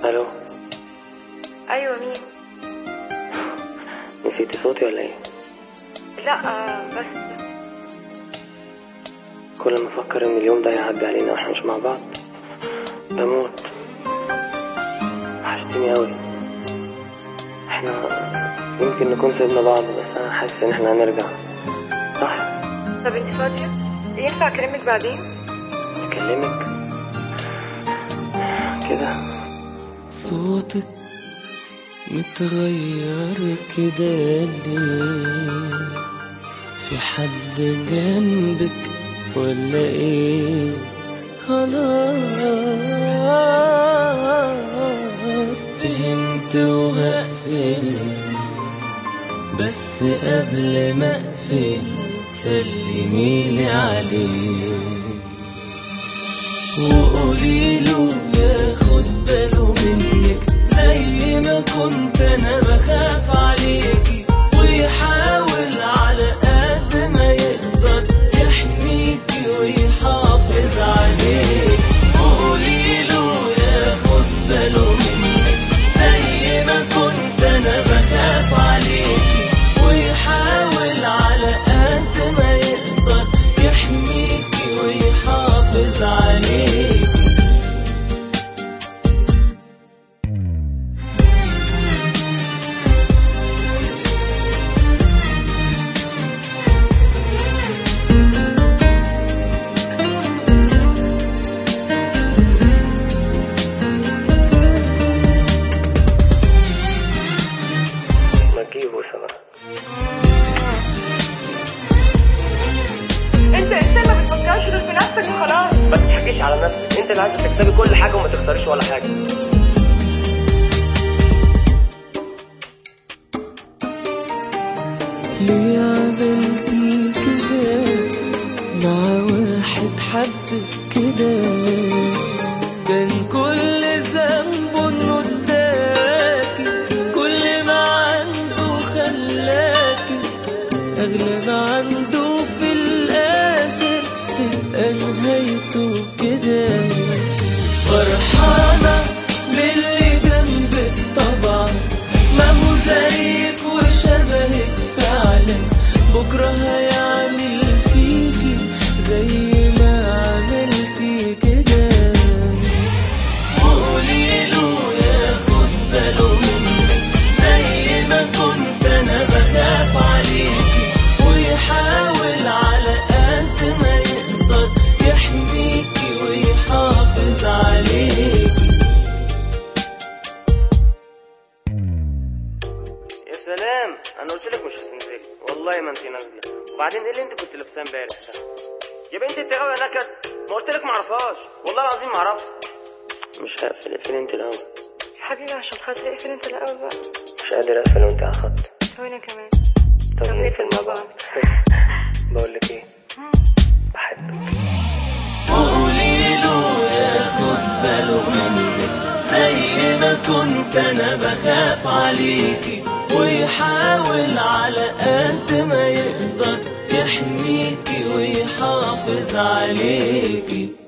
الو. ايوه مين؟ نسيتي صوتي ولا ايه؟ لا بس كل ما افكر ان اليوم ده هيعدي علينا واحنا مش مع بعض بموت. وحشتني اوي. احنا يمكن نكون سيبنا بعض، بس انا حاسس ان احنا هنرجع، صح؟ طب انت فاضية؟ ينفع اكلمك بعدين؟ اكلمك كده؟ صوتك متغير كده ليه؟ في حد جنبك ولا ايه؟ خلاص فهمت وهقفل، بس قبل ما اقفل سلميلي عليه وقوليله ياخد باله منك زي ما كنت انا بخاف عليكي، ويحاول على قد ما يقدر يحميكي ويحافظ عليك. وقوليله ياخد باله منك زي ما كنت انا بخاف عليكي، ويحاول على قد ما يقدر يحميكي ويحافظ عليك. انت ما بتفكرش غير في نفسك وخلاص. ما تضحكيش على نفسك، انت اللي عايزه تكسبي كل حاجه وما تخسريش ولا حاجه. ليه عملتي كده مع واحد حبك كده؟ كان كل ذنبه انه اداكي كل ما عنده، خلاكي اغلى ما عنده، في الاخر تبقى نهايته كده. فرحانة باللي جنبك طبعا، ما هو زيك وشبهك فعلا، بكرة هيعمل فيكي زي ما عملتي كده. وقوليله ياخد باله منك زي ما كنت انا بخاف عليكي، ويحاول على قد ما يقدر يحميكي ويحافظ عليكي. يا سلام، انا قلت لك مش هتنزلي، والله ما انت نازله. وبعدين ايه اللي انت كنت لابساه امبارح ده؟ يا بنتي انت غاويه نكد، ما قلت لك ما اعرفهاش، والله العظيم ما اعرفها. مش هقفل، اقفلي انت الاول. يا حبيبي عشان خاطري اقفل انت الاول بقى. مش قادر اقفل وانت على الخط. وانا كمان. طب نقفل مع بعض. بقول لك ايه، بحبك. وقوليله ياخد باله منك زي ما كنت انا بخاف عليكي، ويحاول على قد ما يقدر يحميكي ويحافظ عليكي.